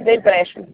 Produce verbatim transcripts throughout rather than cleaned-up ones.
fazer empréstimo.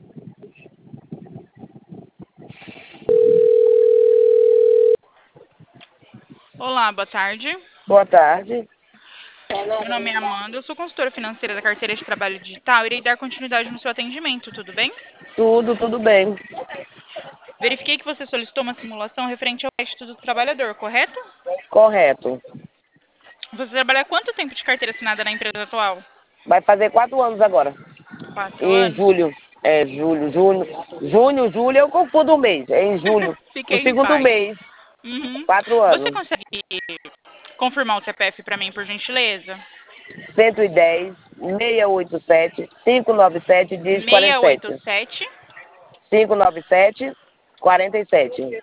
Olá, boa tarde. Boa tarde. Meu nome é Amanda, eu sou consultora financeira da carteira de trabalho digital e irei dar continuidade no seu atendimento, tudo bem? Tudo, tudo bem. Verifiquei que você solicitou uma simulação referente ao crédito do trabalhador, correto? Correto. Você trabalha há quanto tempo de carteira assinada na empresa atual? Vai fazer quatro anos agora. Quatro Em anos? julho. É, julho, junho. Junho, julho, eu confundo o mês. É em julho. No Fiquei em segundo paz. mês. Uhum. Quatro Você anos. consegue confirmar o C P F para mim, por gentileza? cento e dez, seiscentos e oitenta e sete, quinhentos e noventa e sete, diz quarenta e sete. seiscentos e oitenta e sete. quinhentos e noventa e sete, quarenta e sete.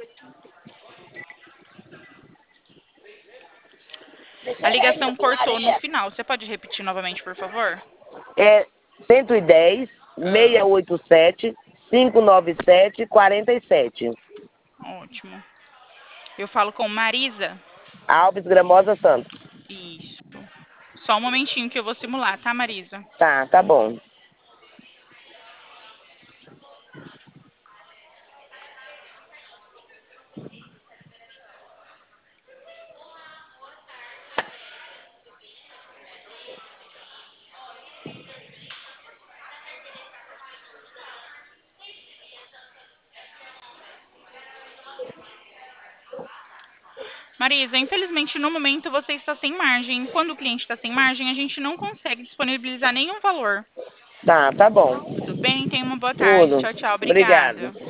A ligação cortou no final. Você pode repetir novamente, por favor? É cento e dez, Ah, seiscentos e oitenta e sete, quinhentos e noventa e sete, quarenta e sete. ótimo. Eu falo com Marisa? Alves Gramosa Santos. Isso. Só um momentinho que eu vou simular, tá, Marisa? Tá, tá bom. Marisa, infelizmente no momento você está sem margem. Quando o cliente está sem margem, a gente não consegue disponibilizar nenhum valor. Tá, tá bom. Tudo bem? Tenha uma boa tarde. Tudo. Tchau, tchau. Obrigada. Obrigado.